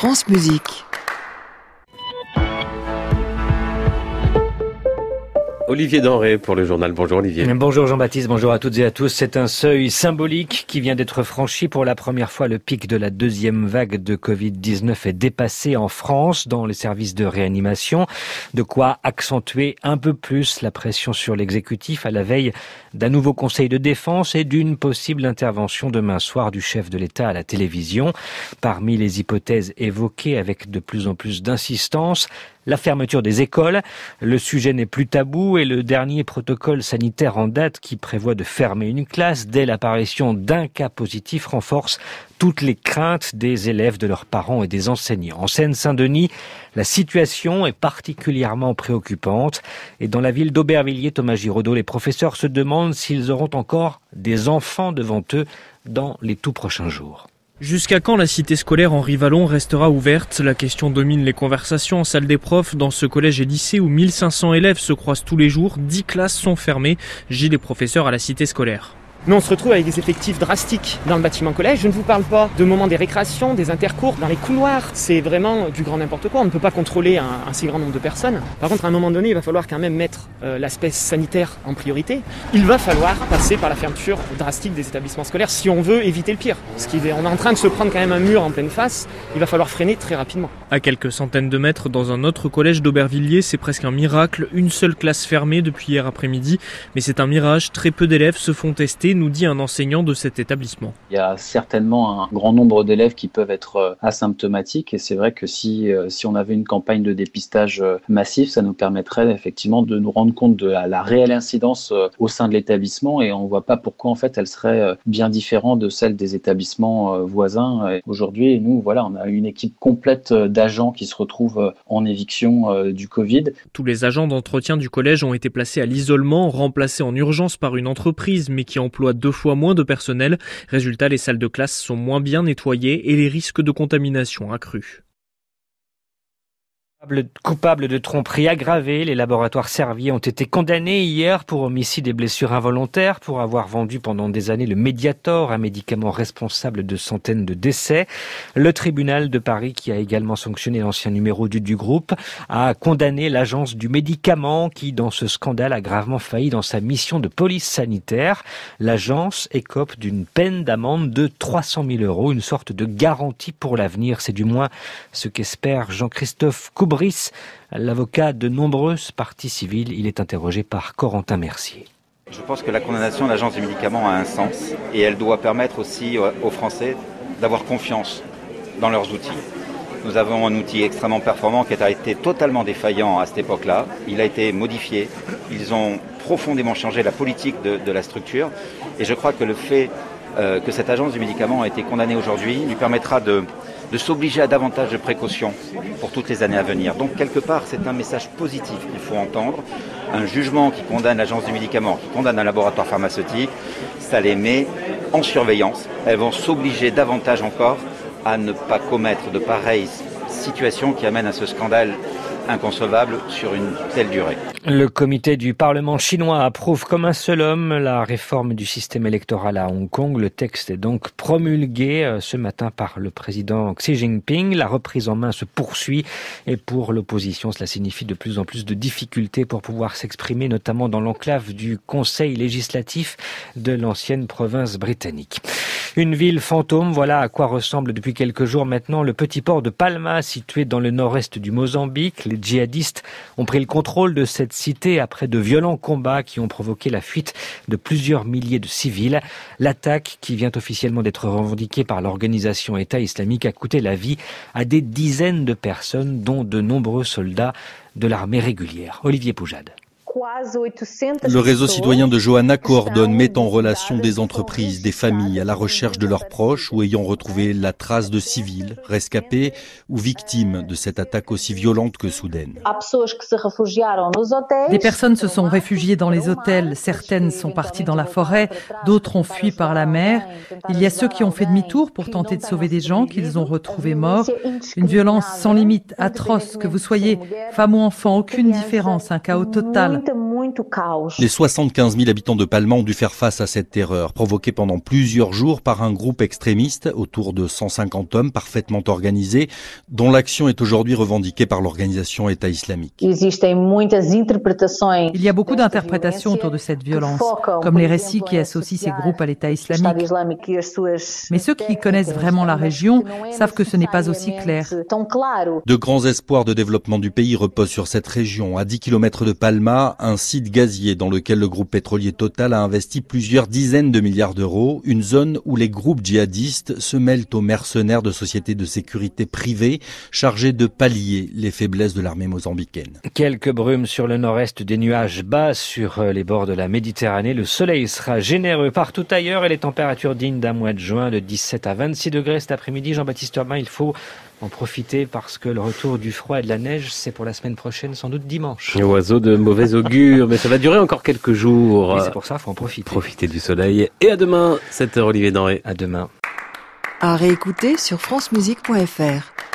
France Musique. Olivier Denré pour le journal. Bonjour Olivier. Bonjour Jean-Baptiste, bonjour à toutes et à tous. C'est un seuil symbolique qui vient d'être franchi. Pour la première fois, le pic de la deuxième vague de Covid-19 est dépassé en France dans les services de réanimation. De quoi accentuer un peu plus la pression sur l'exécutif à la veille d'un nouveau conseil de défense et d'une possible intervention demain soir du chef de l'État à la télévision. Parmi les hypothèses évoquées avec de plus en plus d'insistance, la fermeture des écoles. Le sujet n'est plus tabou et le dernier protocole sanitaire en date qui prévoit de fermer une classe dès l'apparition d'un cas positif renforce toutes les craintes des élèves, de leurs parents et des enseignants. En Seine-Saint-Denis, la situation est particulièrement préoccupante. Et dans la ville d'Aubervilliers, Thomas Giraudot, les professeurs se demandent s'ils auront encore des enfants devant eux dans les tout prochains jours. Jusqu'à quand la cité scolaire Henri Vallon restera ouverte? La question domine les conversations en salle des profs. Dans ce collège et lycée où 1500 élèves se croisent tous les jours, 10 classes sont fermées. Gilles est professeur à la cité scolaire. Mais on se retrouve avec des effectifs drastiques dans le bâtiment collège. Je ne vous parle pas de moments des récréations, des intercours, dans les couloirs. C'est vraiment du grand n'importe quoi. On ne peut pas contrôler un si grand nombre de personnes. Par contre, à un moment donné, il va falloir quand même mettre l'aspect sanitaire en priorité. Il va falloir passer par la fermeture drastique des établissements scolaires si on veut éviter le pire. On est en train de se prendre quand même un mur en pleine face. Il va falloir freiner très rapidement. À quelques centaines de mètres, dans un autre collège d'Aubervilliers, c'est presque un miracle. Une seule classe fermée depuis hier après-midi. Mais c'est un mirage. Très peu d'élèves se font tester, nous dit un enseignant de cet établissement. Il y a certainement un grand nombre d'élèves qui peuvent être asymptomatiques et c'est vrai que si on avait une campagne de dépistage massif, ça nous permettrait effectivement de nous rendre compte de la réelle incidence au sein de l'établissement et on ne voit pas pourquoi en fait elle serait bien différente de celle des établissements voisins. Et aujourd'hui, nous, voilà, on a une équipe complète d'agents qui se retrouvent en éviction du Covid. Tous les agents d'entretien du collège ont été placés à l'isolement, remplacés en urgence par une entreprise mais qui emploie 2 fois moins de personnel. Résultat, les salles de classe sont moins bien nettoyées et les risques de contamination accrus. Coupables de tromperie aggravée, les laboratoires Servier ont été condamnés hier pour homicide et blessures involontaires, pour avoir vendu pendant des années le Mediator, un médicament responsable de centaines de décès. Le tribunal de Paris, qui a également sanctionné l'ancien numéro du groupe, a condamné l'agence du médicament qui, dans ce scandale, a gravement failli dans sa mission de police sanitaire. L'agence écope d'une peine d'amende de 300 000 €, une sorte de garantie pour l'avenir. C'est du moins ce qu'espère Jean-Christophe Coubry, l'avocat de nombreuses parties civiles. Il est interrogé par Corentin Mercier. Je pense que la condamnation de l'agence du médicament a un sens et elle doit permettre aussi aux Français d'avoir confiance dans leurs outils. Nous avons un outil extrêmement performant qui a été totalement défaillant à cette époque-là. Il a été modifié. Ils ont profondément changé la politique de la structure et je crois que le fait que cette agence du médicament a été condamnée aujourd'hui lui permettra de s'obliger à davantage de précautions pour toutes les années à venir. Donc, quelque part, c'est un message positif qu'il faut entendre. Un jugement qui condamne l'agence du médicament, qui condamne un laboratoire pharmaceutique, ça les met en surveillance. Elles vont s'obliger davantage encore à ne pas commettre de pareilles situations qui amènent à ce scandale inconcevable sur une telle durée. Le comité du Parlement chinois approuve comme un seul homme la réforme du système électoral à Hong Kong. Le texte est donc promulgué ce matin par le président Xi Jinping. La reprise en main se poursuit et pour l'opposition, cela signifie de plus en plus de difficultés pour pouvoir s'exprimer, notamment dans l'enclave du Conseil législatif de l'ancienne province britannique. Une ville fantôme, voilà à quoi ressemble depuis quelques jours maintenant le petit port de Palma, situé dans le nord-est du Mozambique. Les djihadistes ont pris le contrôle de cette cité après de violents combats qui ont provoqué la fuite de plusieurs milliers de civils. L'attaque, qui vient officiellement d'être revendiquée par l'organisation État islamique, a coûté la vie à des dizaines de personnes, dont de nombreux soldats de l'armée régulière. Olivier Poujade. Le réseau citoyen de Johanna coordonne, met en relation des entreprises, des familles à la recherche de leurs proches ou ayant retrouvé la trace de civils, rescapés ou victimes de cette attaque aussi violente que soudaine. Des personnes se sont réfugiées dans les hôtels, certaines sont parties dans la forêt, d'autres ont fui par la mer. Il y a ceux qui ont fait demi-tour pour tenter de sauver des gens qu'ils ont retrouvés morts. Une violence sans limite, atroce, que vous soyez femme ou enfant, aucune différence, un chaos total. Les 75 000 habitants de Palma ont dû faire face à cette terreur, provoquée pendant plusieurs jours par un groupe extrémiste, autour de 150 hommes parfaitement organisés, dont l'action est aujourd'hui revendiquée par l'organisation État islamique. Il y a beaucoup d'interprétations autour de cette violence, comme les récits qui associent ces groupes à l'État islamique. Mais ceux qui connaissent vraiment la région savent que ce n'est pas aussi clair. De grands espoirs de développement du pays reposent sur cette région. À 10 km de Palma, un site gazier dans lequel le groupe pétrolier Total a investi plusieurs dizaines de milliards d'euros, une zone où les groupes djihadistes se mêlent aux mercenaires de sociétés de sécurité privées chargées de pallier les faiblesses de l'armée mozambicaine. Quelques brumes sur le nord-est, des nuages bas sur les bords de la Méditerranée. Le soleil sera généreux partout ailleurs et les températures dignes d'un mois de juin de 17 à 26 degrés cet après-midi. Jean-Baptiste Urbain, il faut en profiter parce que le retour du froid et de la neige, c'est pour la semaine prochaine, sans doute dimanche. Oiseau de mauvais augure, mais ça va durer encore quelques jours. Et c'est pour ça qu'il faut en profiter. Profiter du soleil. Et à demain, 7h, Olivier Denré. À demain. À réécouter sur francemusique.fr.